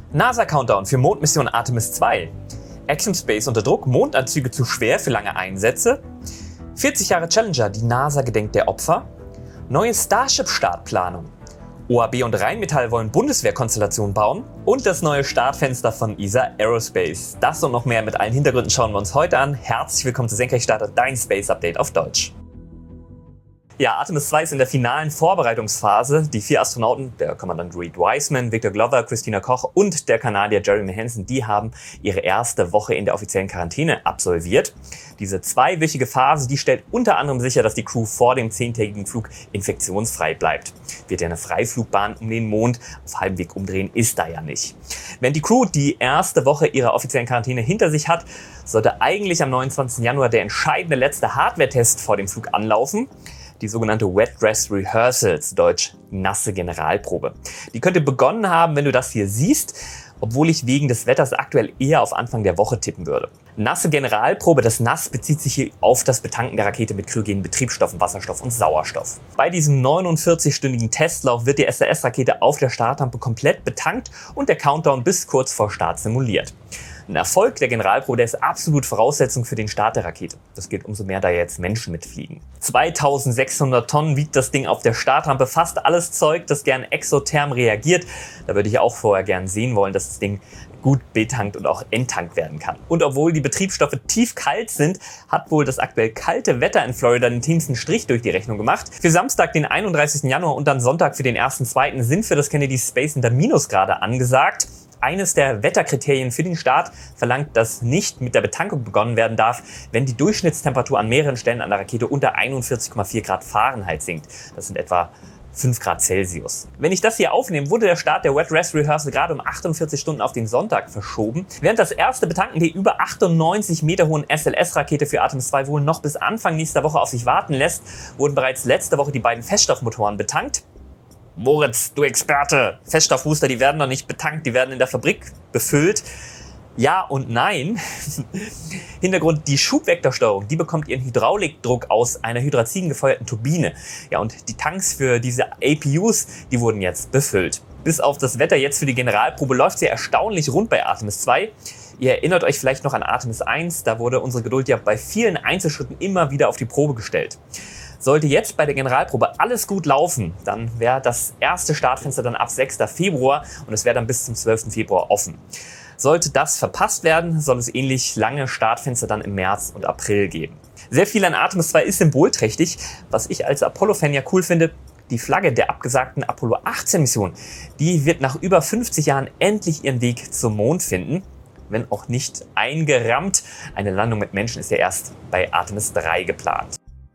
NASA-Countdown für Mondmission Artemis 2. Axiom Space unter Druck, Mondanzüge zu schwer für lange Einsätze. 40 Jahre Challenger, die NASA gedenkt der Opfer. Neue Starship-Startplanung. OHB und Rheinmetall wollen Bundeswehrkonstellationen bauen. Und das neue Startfenster von ESA Aerospace. Das und noch mehr mit allen Hintergründen schauen wir uns heute an. Herzlich willkommen zu Senkrechtstarter, dein Space Update auf Deutsch. Ja, Artemis 2 ist in der finalen Vorbereitungsphase. Die 4 Astronauten, der Kommandant Reed Wiseman, Victor Glover, Christina Koch und der Kanadier Jeremy Hansen, die haben ihre erste Woche in der offiziellen Quarantäne absolviert. Diese 2-wöchige Phase, die stellt unter anderem sicher, dass die Crew vor dem 10-tägigen Flug infektionsfrei bleibt. Wird ja eine Freiflugbahn um den Mond auf halbem Weg umdrehen, ist da ja nicht. Wenn die Crew die erste Woche ihrer offiziellen Quarantäne hinter sich hat, sollte eigentlich am 29. Januar der entscheidende letzte Hardware-Test vor dem Flug anlaufen. Die sogenannte Wet Dress Rehearsal, zu Deutsch nasse Generalprobe. Die könnte begonnen haben, wenn du das hier siehst, obwohl ich wegen des Wetters aktuell eher auf Anfang der Woche tippen würde. Nasse Generalprobe, das Nass bezieht sich hier auf das Betanken der Rakete mit kryogenen Betriebsstoffen, Wasserstoff und Sauerstoff. Bei diesem 49-stündigen Testlauf wird die SLS-Rakete auf der Startrampe komplett betankt und der Countdown bis kurz vor Start simuliert. Ein Erfolg der Generalprobe, der ist absolut Voraussetzung für den Start der Rakete. Das gilt umso mehr, da jetzt Menschen mitfliegen. 2600 Tonnen wiegt das Ding auf der Startrampe. Fast alles Zeug, das gern exotherm reagiert. Da würde ich auch vorher gern sehen wollen, dass das Ding gut betankt und auch enttankt werden kann. Und obwohl die Betriebsstoffe tief kalt sind, hat wohl das aktuell kalte Wetter in Florida den tiefsten Strich durch die Rechnung gemacht. Für Samstag, den 31. Januar und dann Sonntag für den 1.2. sind für das Kennedy Space Center Minusgrade angesagt. Eines der Wetterkriterien für den Start verlangt, dass nicht mit der Betankung begonnen werden darf, wenn die Durchschnittstemperatur an mehreren Stellen an der Rakete unter 41,4 Grad Fahrenheit sinkt. Das sind etwa 5 Grad Celsius. Wenn ich das hier aufnehme, wurde der Start der Wet Dress Rehearsal gerade um 48 Stunden auf den Sonntag verschoben. Während das erste Betanken der über 98 Meter hohen SLS-Rakete für Artemis 2 wohl noch bis Anfang nächster Woche auf sich warten lässt, wurden bereits letzte Woche die beiden Feststoffmotoren betankt. Moritz, du Experte, Feststoffbooster, die werden noch nicht betankt, die werden in der Fabrik befüllt. Ja und nein. Hintergrund, die Schubvektorsteuerung, die bekommt ihren Hydraulikdruck aus einer Hydrazin gefeuerten Turbine. Ja, und die Tanks für diese APUs, die wurden jetzt befüllt. Bis auf das Wetter jetzt für die Generalprobe läuft sie erstaunlich rund bei Artemis 2. Ihr erinnert euch vielleicht noch an Artemis 1, da wurde unsere Geduld ja bei vielen Einzelschritten immer wieder auf die Probe gestellt. Sollte jetzt bei der Generalprobe alles gut laufen, dann wäre das erste Startfenster dann ab 6. Februar und es wäre dann bis zum 12. Februar offen. Sollte das verpasst werden, soll es ähnlich lange Startfenster dann im März und April geben. Sehr viel an Artemis 2 ist symbolträchtig. Was ich als Apollo-Fan ja cool finde, die Flagge der abgesagten Apollo 18 Mission, die wird nach über 50 Jahren endlich ihren Weg zum Mond finden. Wenn auch nicht eingerammt. Eine Landung mit Menschen ist ja erst bei Artemis 3 geplant.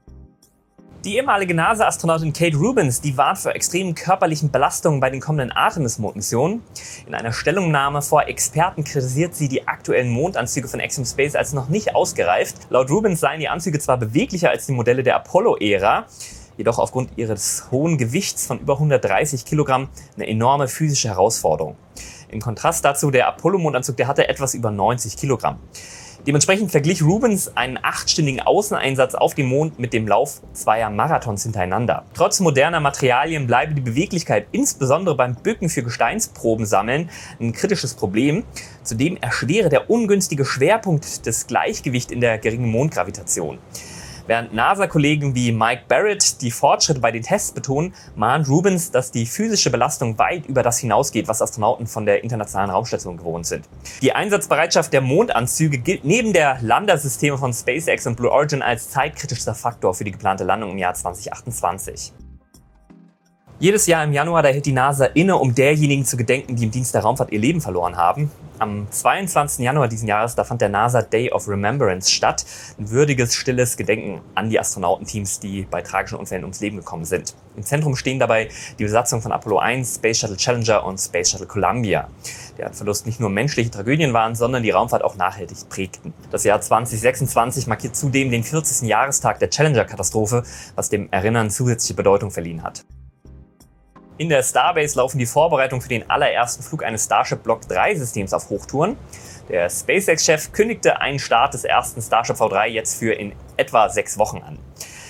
Die ehemalige NASA-Astronautin Kate Rubins, die warnt vor extremen körperlichen Belastungen bei den kommenden Artemis-Mondmissionen. In einer Stellungnahme vor Experten kritisiert sie die aktuellen Mondanzüge von Axiom Space als noch nicht ausgereift. Laut Rubins seien die Anzüge zwar beweglicher als die Modelle der Apollo-Ära, jedoch aufgrund ihres hohen Gewichts von über 130 Kilogramm eine enorme physische Herausforderung. Im Kontrast dazu der Apollo-Mondanzug, der hatte etwas über 90 Kilogramm. Dementsprechend verglich Rubins einen 8-stündigen Außeneinsatz auf dem Mond mit dem Lauf 2 Marathons hintereinander. Trotz moderner Materialien bleibe die Beweglichkeit insbesondere beim Bücken für Gesteinsproben sammeln ein kritisches Problem. Zudem erschwere der ungünstige Schwerpunkt des Gleichgewichts in der geringen Mondgravitation. Während NASA-Kollegen wie Mike Barrett die Fortschritte bei den Tests betonen, mahnt Rubins, dass die physische Belastung weit über das hinausgeht, was Astronauten von der Internationalen Raumstation gewohnt sind. Die Einsatzbereitschaft der Mondanzüge gilt neben der Landersysteme von SpaceX und Blue Origin als zeitkritischster Faktor für die geplante Landung im Jahr 2028. Jedes Jahr im Januar, da hält die NASA inne, um derjenigen zu gedenken, die im Dienst der Raumfahrt ihr Leben verloren haben. Am 22. Januar diesen Jahres, da fand der NASA Day of Remembrance statt. Ein würdiges, stilles Gedenken an die Astronautenteams, die bei tragischen Unfällen ums Leben gekommen sind. Im Zentrum stehen dabei die Besatzung von Apollo 1, Space Shuttle Challenger und Space Shuttle Columbia. Deren Verlust nicht nur menschliche Tragödien waren, sondern die Raumfahrt auch nachhaltig prägten. Das Jahr 2026 markiert zudem den 40. Jahrestag der Challenger-Katastrophe, was dem Erinnern zusätzliche Bedeutung verliehen hat. In der Starbase laufen die Vorbereitungen für den allerersten Flug eines Starship Block 3 Systems auf Hochtouren. Der SpaceX-Chef kündigte einen Start des ersten Starship V3 jetzt für in etwa 6 Wochen an.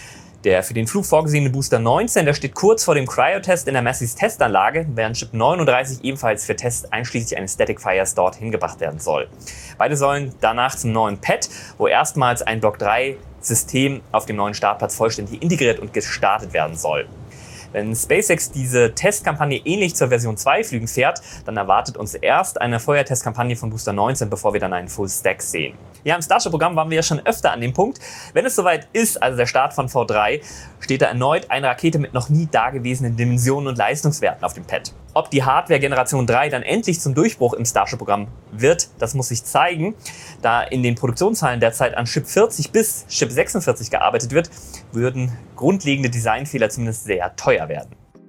Der für den Flug vorgesehene Booster 19, der steht kurz vor dem Cryo-Test in der Massey's Testanlage, während Chip 39 ebenfalls für Tests einschließlich eines Static Fires dorthin gebracht werden soll. Beide sollen danach zum neuen Pad, wo erstmals ein Block 3 System auf dem neuen Startplatz vollständig integriert und gestartet werden soll. Wenn SpaceX diese Testkampagne ähnlich zur Version 2 Flügen fährt, dann erwartet uns erst eine Feuertestkampagne von Booster 19, bevor wir dann einen Full Stack sehen. Ja, im Starship-Programm waren wir ja schon öfter an dem Punkt. Wenn es soweit ist, also der Start von V3, steht da erneut eine Rakete mit noch nie dagewesenen Dimensionen und Leistungswerten auf dem Pad. Ob die Hardware Generation 3 dann endlich zum Durchbruch im Starship-Programm wird, das muss sich zeigen. Da in den Produktionszahlen derzeit an Chip 40 bis Chip 46 gearbeitet wird, würden grundlegende Designfehler zumindest sehr teuer werden.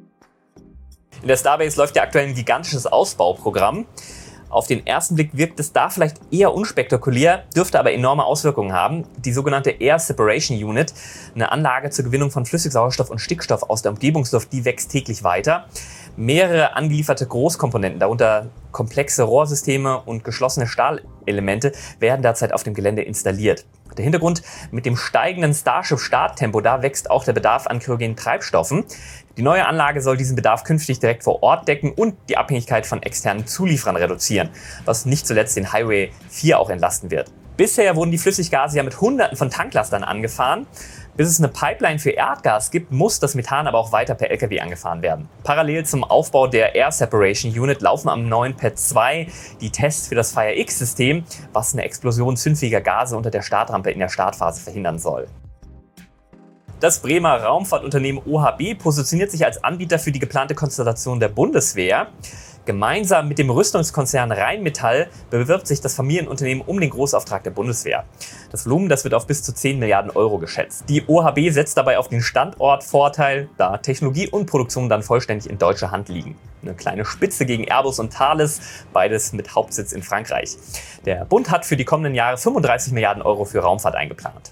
In der Starbase läuft ja aktuell ein gigantisches Ausbauprogramm. Auf den ersten Blick wirkt es da vielleicht eher unspektakulär, dürfte aber enorme Auswirkungen haben. Die sogenannte Air Separation Unit, eine Anlage zur Gewinnung von Flüssigsauerstoff und Stickstoff aus der Umgebungsluft, die wächst täglich weiter. Mehrere angelieferte Großkomponenten, darunter komplexe Rohrsysteme und geschlossene Stahlelemente, werden derzeit auf dem Gelände installiert. Der Hintergrund: mit dem steigenden Starship-Starttempo, da wächst auch der Bedarf an kryogenen Treibstoffen. Die neue Anlage soll diesen Bedarf künftig direkt vor Ort decken und die Abhängigkeit von externen Zulieferern reduzieren, was nicht zuletzt den Highway 4 auch entlasten wird. Bisher wurden die Flüssiggase ja mit Hunderten von Tanklastern angefahren. Bis es eine Pipeline für Erdgas gibt, muss das Methan aber auch weiter per LKW angefahren werden. Parallel zum Aufbau der Air Separation Unit laufen am neuen Pad 2 die Tests für das Fire X-System, was eine Explosion zündfähiger Gase unter der Startrampe in der Startphase verhindern soll. Das Bremer Raumfahrtunternehmen OHB positioniert sich als Anbieter für die geplante Konstellation der Bundeswehr. Gemeinsam mit dem Rüstungskonzern Rheinmetall bewirbt sich das Familienunternehmen um den Großauftrag der Bundeswehr. Das Volumen, das wird auf bis zu 10 Milliarden Euro geschätzt. Die OHB setzt dabei auf den Standortvorteil, da Technologie und Produktion dann vollständig in deutscher Hand liegen. Eine kleine Spitze gegen Airbus und Thales, beides mit Hauptsitz in Frankreich. Der Bund hat für die kommenden Jahre 35 Milliarden Euro für Raumfahrt eingeplant.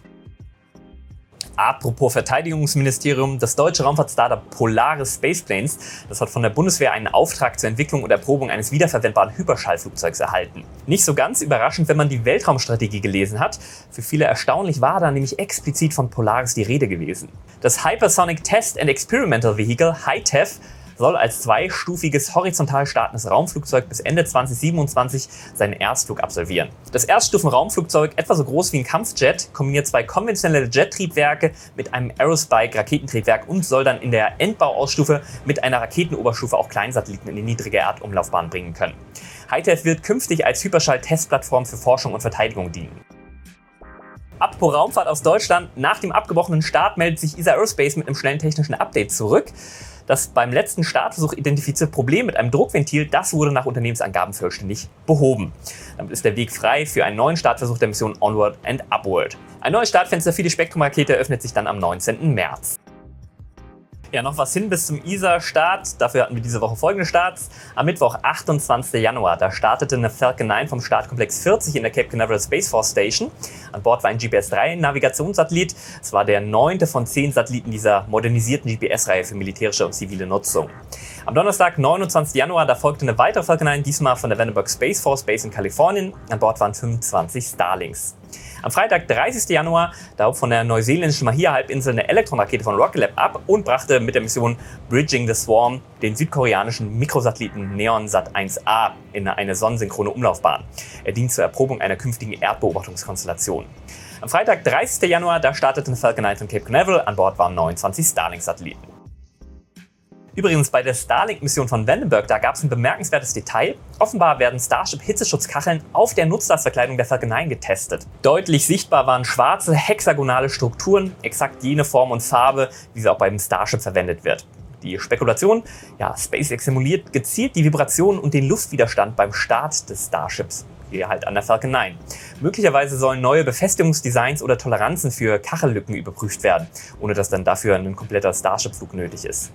Apropos Verteidigungsministerium, das deutsche Raumfahrt-Startup Polaris Spaceplanes, das hat von der Bundeswehr einen Auftrag zur Entwicklung und Erprobung eines wiederverwendbaren Hyperschallflugzeugs erhalten. Nicht so ganz überraschend, wenn man die Weltraumstrategie gelesen hat. Für viele erstaunlich war da nämlich explizit von Polaris die Rede gewesen. Das Hypersonic Test and Experimental Vehicle, HITEV, soll als zweistufiges horizontal startendes Raumflugzeug bis Ende 2027 seinen Erstflug absolvieren. Das Erststufen-Raumflugzeug, etwa so groß wie ein Kampfjet, kombiniert zwei konventionelle Jet-Triebwerke mit einem Aerospike-Raketentriebwerk und soll dann in der Endbauausstufe mit einer Raketenoberstufe auch Kleinsatelliten in die niedrige Erdumlaufbahn bringen können. HITEV wird künftig als Hyperschall-Testplattform für Forschung und Verteidigung dienen. Apropos Raumfahrt aus Deutschland: Nach dem abgebrochenen Start meldet sich ESA Aerospace mit einem schnellen technischen Update zurück. Das beim letzten Startversuch identifizierte Problem mit einem Druckventil, das wurde nach Unternehmensangaben vollständig behoben. Damit ist der Weg frei für einen neuen Startversuch der Mission Onward and Upward. Ein neues Startfenster für die Spektrum-Rakete eröffnet sich dann am 19. März. Ja, noch was hin bis zum ESA-Start. Dafür hatten wir diese Woche folgende Starts. Am Mittwoch, 28. Januar, da startete eine Falcon 9 vom Startkomplex 40 in der Cape Canaveral Space Force Station. An Bord war ein GPS-3-Navigationssatellit. Es war der 9. von 10 Satelliten dieser modernisierten GPS-Reihe für militärische und zivile Nutzung. Am Donnerstag, 29. Januar, da folgte eine weitere Falcon 9, diesmal von der Vandenberg Space Force Base in Kalifornien. An Bord waren 25 Starlings. Am Freitag, 30. Januar, da hob von der neuseeländischen Mahia-Halbinsel eine Elektronrakete von Rocket Lab ab und brachte mit der Mission Bridging the Swarm den südkoreanischen Mikrosatelliten NeonSat 1A in eine sonnensynchrone Umlaufbahn. Er dient zur Erprobung einer künftigen Erdbeobachtungskonstellation. Am Freitag, 30. Januar, da startete eine Falcon 9 von Cape Canaveral. An Bord waren 29 Starlink-Satelliten. Übrigens, bei der Starlink-Mission von Vandenberg, da gab es ein bemerkenswertes Detail. Offenbar werden Starship-Hitzeschutzkacheln auf der Nutzlastverkleidung der Falcon 9 getestet. Deutlich sichtbar waren schwarze, hexagonale Strukturen, exakt jene Form und Farbe, wie sie auch beim Starship verwendet wird. Die Spekulation: ja, SpaceX simuliert gezielt die Vibration und den Luftwiderstand beim Start des Starships. Hier halt an der Falcon 9. Möglicherweise sollen neue Befestigungsdesigns oder Toleranzen für Kachellücken überprüft werden, ohne dass dann dafür ein kompletter Starship-Flug nötig ist.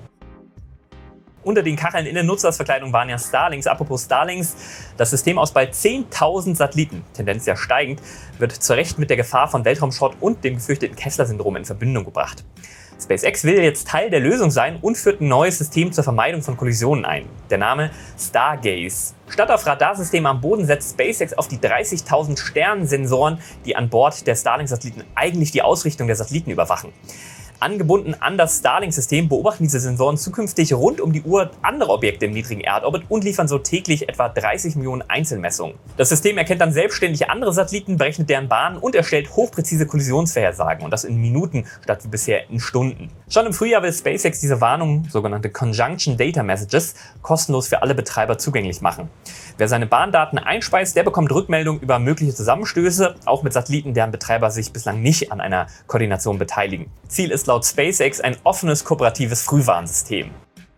Unter den Kacheln in der Nutzlastverkleidung waren ja Starlings. Apropos Starlings: Das System aus bald 10.000 Satelliten, Tendenz ja steigend, wird zu Recht mit der Gefahr von Weltraumschrott und dem gefürchteten Kessler-Syndrom in Verbindung gebracht. SpaceX will jetzt Teil der Lösung sein und führt ein neues System zur Vermeidung von Kollisionen ein. Der Name Stargaze. Statt auf Radarsystemen am Boden setzt SpaceX auf die 30.000 Sternsensoren, die an Bord der Starlink-Satelliten eigentlich die Ausrichtung der Satelliten überwachen. Angebunden an das Starlink-System beobachten diese Sensoren zukünftig rund um die Uhr andere Objekte im niedrigen Erdorbit und liefern so täglich etwa 30 Millionen Einzelmessungen. Das System erkennt dann selbstständig andere Satelliten, berechnet deren Bahnen und erstellt hochpräzise Kollisionsvorhersagen, und das in Minuten statt wie bisher in Stunden. Schon im Frühjahr will SpaceX diese Warnungen, sogenannte Conjunction Data Messages, kostenlos für alle Betreiber zugänglich machen. Wer seine Bahndaten einspeist, der bekommt Rückmeldung über mögliche Zusammenstöße, auch mit Satelliten, deren Betreiber sich bislang nicht an einer Koordination beteiligen. Ziel ist laut SpaceX ein offenes, kooperatives Frühwarnsystem.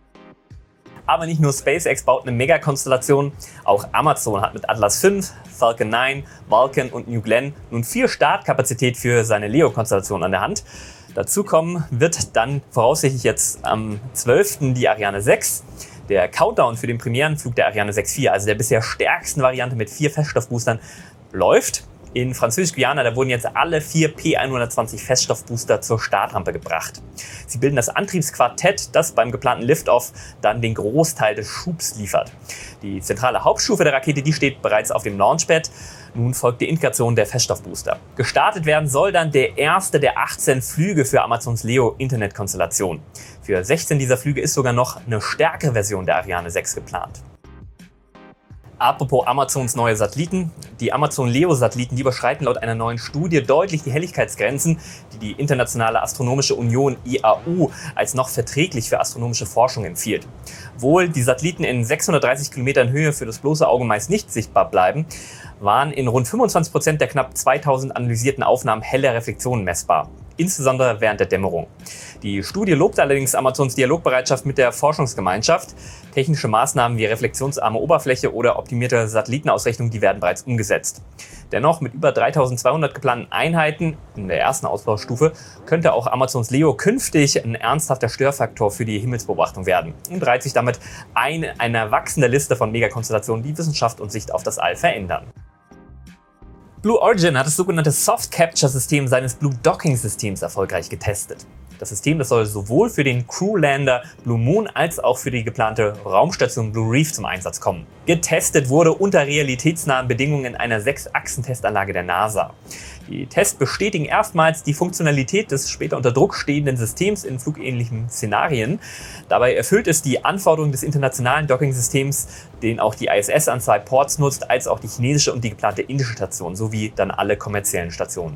Aber nicht nur SpaceX baut eine Megakonstellation, auch Amazon hat mit Atlas V, Falcon 9, Vulcan und New Glenn nun 4 Startkapazität für seine LEO-Konstellation an der Hand. Dazu kommen wird dann voraussichtlich jetzt am 12. die Ariane 6. Der Countdown für den Premierenflug der Ariane 6.4, also der bisher stärksten Variante mit 4 Feststoffboostern, läuft. In Französisch-Guyana, da wurden jetzt alle 4 P120 Feststoffbooster zur Startrampe gebracht. Sie bilden das Antriebsquartett, das beim geplanten Liftoff dann den Großteil des Schubs liefert. Die zentrale Hauptstufe der Rakete, die steht bereits auf dem Launchpad. Nun folgt die Integration der Feststoffbooster. Gestartet werden soll dann der erste der 18 Flüge für Amazons LEO-Internet-Konstellation. Für 16 dieser Flüge ist sogar noch eine stärkere Version der Ariane 6 geplant. Apropos Amazons neue Satelliten. Die Amazon LEO-Satelliten, die überschreiten laut einer neuen Studie deutlich die Helligkeitsgrenzen, die die Internationale Astronomische Union IAU als noch verträglich für astronomische Forschung empfiehlt. Obwohl die Satelliten in 630 Kilometern Höhe für das bloße Auge meist nicht sichtbar bleiben, waren in rund 25% der knapp 2000 analysierten Aufnahmen helle Reflexionen messbar, insbesondere während der Dämmerung. Die Studie lobt allerdings Amazons Dialogbereitschaft mit der Forschungsgemeinschaft. Technische Maßnahmen wie reflexionsarme Oberfläche oder optimierte Satellitenausrichtung, die werden bereits umgesetzt. Dennoch, mit über 3200 geplanten Einheiten in der ersten Ausbaustufe könnte auch Amazons LEO künftig ein ernsthafter Störfaktor für die Himmelsbeobachtung werden und reiht sich damit eine wachsende Liste von Megakonstellationen, die Wissenschaft und Sicht auf das All verändern. Blue Origin hat das sogenannte Soft Capture System seines Blue Docking Systems erfolgreich getestet. Das System, das soll sowohl für den Crew-Lander Blue Moon als auch für die geplante Raumstation Blue Reef zum Einsatz kommen. Getestet wurde unter realitätsnahen Bedingungen in einer 6-Achsen-Testanlage der NASA. Die Tests bestätigen erstmals die Funktionalität des später unter Druck stehenden Systems in flugähnlichen Szenarien. Dabei erfüllt es die Anforderungen des internationalen Docking-Systems, den auch die ISS an 2 Ports nutzt, als auch die chinesische und die geplante indische Station, sowie dann alle kommerziellen Stationen.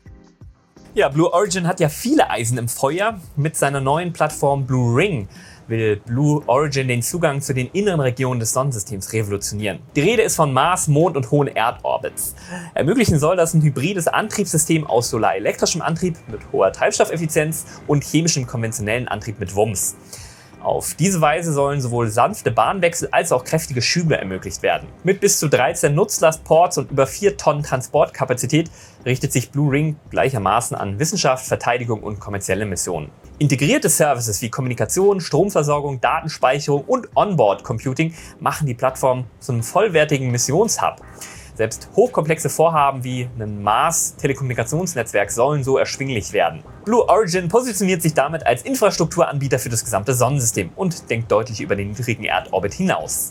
Ja, Blue Origin hat ja viele Eisen im Feuer. Mit seiner neuen Plattform Blue Ring will Blue Origin den Zugang zu den inneren Regionen des Sonnensystems revolutionieren. Die Rede ist von Mars, Mond und hohen Erdorbits. Ermöglichen soll das ein hybrides Antriebssystem aus solarelektrischem Antrieb mit hoher Treibstoffeffizienz und chemischem konventionellen Antrieb mit WUMS. Auf diese Weise sollen sowohl sanfte Bahnwechsel als auch kräftige Schübe ermöglicht werden. Mit bis zu 13 Nutzlastports und über 4 Tonnen Transportkapazität richtet sich Blue Ring gleichermaßen an Wissenschaft, Verteidigung und kommerzielle Missionen. Integrierte Services wie Kommunikation, Stromversorgung, Datenspeicherung und Onboard-Computing machen die Plattform zu einem vollwertigen Missionshub. Selbst hochkomplexe Vorhaben wie ein Mars-Telekommunikationsnetzwerk sollen so erschwinglich werden. Blue Origin positioniert sich damit als Infrastrukturanbieter für das gesamte Sonnensystem und denkt deutlich über den niedrigen Erdorbit hinaus.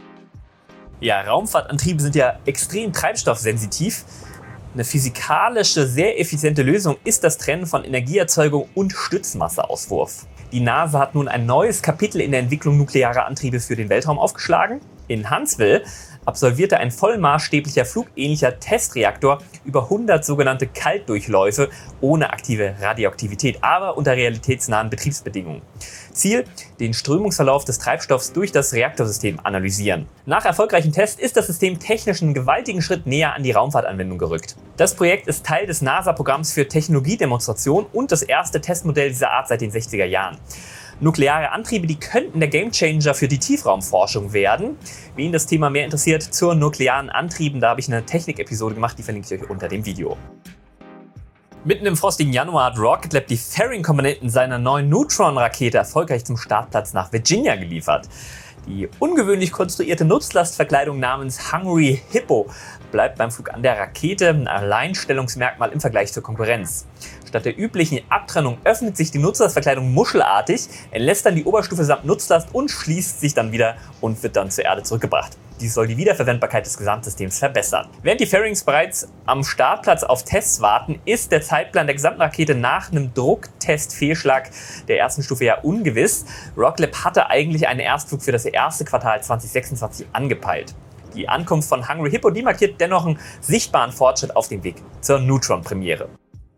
Ja, Raumfahrtantriebe sind ja extrem treibstoffsensitiv. Eine physikalische, sehr effiziente Lösung ist das Trennen von Energieerzeugung und Stützmasseauswurf. Die NASA hat nun ein neues Kapitel in der Entwicklung nuklearer Antriebe für den Weltraum aufgeschlagen. In Huntsville absolvierte ein vollmaßstäblicher flugähnlicher Testreaktor über 100 sogenannte Kaltdurchläufe ohne aktive Radioaktivität, aber unter realitätsnahen Betriebsbedingungen. Ziel: den Strömungsverlauf des Treibstoffs durch das Reaktorsystem analysieren. Nach erfolgreichem Test ist das System technisch einen gewaltigen Schritt näher an die Raumfahrtanwendung gerückt. Das Projekt ist Teil des NASA-Programms für Technologiedemonstration und das erste Testmodell dieser Art seit den 60er Jahren. Nukleare Antriebe, die könnten der Gamechanger für die Tiefraumforschung werden. Wen das Thema mehr interessiert, zur nuklearen Antrieben, da habe ich eine Technik-Episode gemacht, die verlinke ich euch unter dem Video. Mitten im frostigen Januar hat Rocket Lab die Fairing-Komponenten seiner neuen Neutron-Rakete erfolgreich zum Startplatz nach Virginia geliefert. Die ungewöhnlich konstruierte Nutzlastverkleidung namens Hungry Hippo bleibt beim Flug an der Rakete ein Alleinstellungsmerkmal im Vergleich zur Konkurrenz. Statt der üblichen Abtrennung öffnet sich die Nutzlastverkleidung muschelartig, entlässt dann die Oberstufe samt Nutzlast und schließt sich dann wieder und wird dann zur Erde zurückgebracht. Dies soll die Wiederverwendbarkeit des Gesamtsystems verbessern. Während die Fairings bereits am Startplatz auf Tests warten, ist der Zeitplan der gesamten Rakete nach einem Drucktestfehlschlag der ersten Stufe ja ungewiss. Rocket Lab hatte eigentlich einen Erstflug für das erste Quartal 2026 angepeilt. Die Ankunft von Hungry Hippo, die markiert dennoch einen sichtbaren Fortschritt auf dem Weg zur Neutron-Premiere.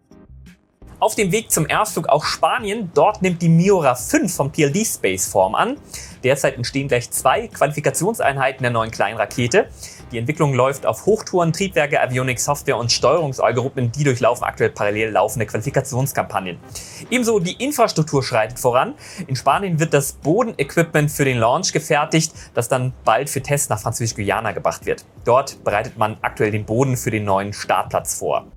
Auf dem Weg zum Erstflug auch Spanien, dort nimmt die Miura 5 vom PLD Space Form an. Derzeit entstehen gleich 2 Qualifikationseinheiten der neuen kleinen Rakete. Die Entwicklung läuft auf Hochtouren, Triebwerke, Avionik, Software und Steuerungsalgorithmen, die durchlaufen aktuell parallel laufende Qualifikationskampagnen. Ebenso die Infrastruktur schreitet voran. In Spanien wird das Bodenequipment für den Launch gefertigt, das dann bald für Tests nach Französisch-Guyana gebracht wird. Dort bereitet man aktuell den Boden für den neuen Startplatz vor.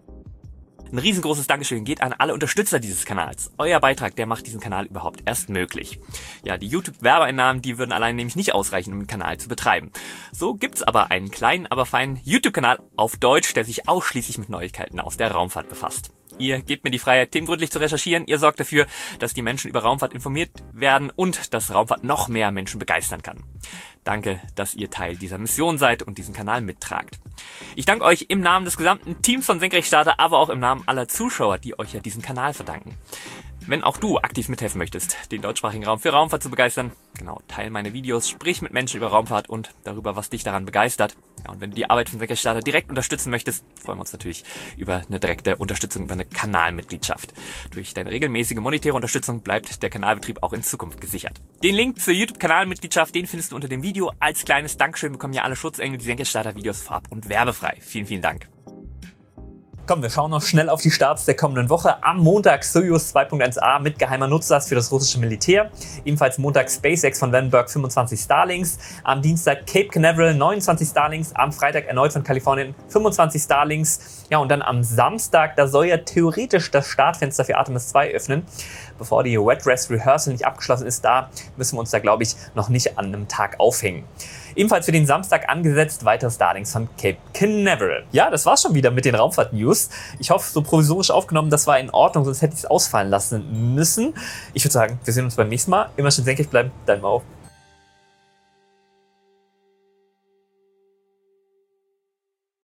Ein riesengroßes Dankeschön geht an alle Unterstützer dieses Kanals. Euer Beitrag, der macht diesen Kanal überhaupt erst möglich. Ja, die YouTube-Werbeeinnahmen, die würden allein nämlich nicht ausreichen, um den Kanal zu betreiben. So gibt's aber einen kleinen, aber feinen YouTube-Kanal auf Deutsch, der sich ausschließlich mit Neuigkeiten aus der Raumfahrt befasst. Ihr gebt mir die Freiheit, themengründlich zu recherchieren. Ihr sorgt dafür, dass die Menschen über Raumfahrt informiert werden und dass Raumfahrt noch mehr Menschen begeistern kann. Danke, dass ihr Teil dieser Mission seid und diesen Kanal mittragt. Ich danke euch im Namen des gesamten Teams von Senkrechtstarter, aber auch im Namen aller Zuschauer, die euch ja diesen Kanal verdanken. Wenn auch du aktiv mithelfen möchtest, den deutschsprachigen Raum für Raumfahrt zu begeistern, genau, teil meine Videos, sprich mit Menschen über Raumfahrt und darüber, was dich daran begeistert. Ja, und wenn du die Arbeit von Senkrechtstarter direkt unterstützen möchtest, freuen wir uns natürlich über eine direkte Unterstützung, über eine Kanalmitgliedschaft. Durch deine regelmäßige monetäre Unterstützung bleibt der Kanalbetrieb auch in Zukunft gesichert. Den Link zur YouTube-Kanalmitgliedschaft, den findest du unter dem Video. Als kleines Dankeschön bekommen ja alle Schutzengel die Senkrechtstarter-Videos vorab und werbefrei. Vielen, vielen Dank. Komm, wir schauen noch schnell auf die Starts der kommenden Woche. Am Montag Soyuz 2.1a mit geheimer Nutzlast für das russische Militär. Ebenfalls Montag SpaceX von Vandenberg 25 Starlinks. Am Dienstag Cape Canaveral 29 Starlinks. Am Freitag erneut von Kalifornien 25 Starlinks. Ja, und dann am Samstag, da soll ja theoretisch das Startfenster für Artemis 2 öffnen. Bevor die Wet Rest Rehearsal nicht abgeschlossen ist, da müssen wir uns da, glaube ich, noch nicht an einem Tag aufhängen. Ebenfalls für den Samstag angesetzt weitere Starlinks von Cape Canaveral. Ja, das war's schon wieder mit den Raumfahrt-News. Ich hoffe, so provisorisch aufgenommen, das war in Ordnung, sonst hätte ich es ausfallen lassen müssen. Ich würde sagen, wir sehen uns beim nächsten Mal. Immer schön senkrecht bleiben, Daumen auf.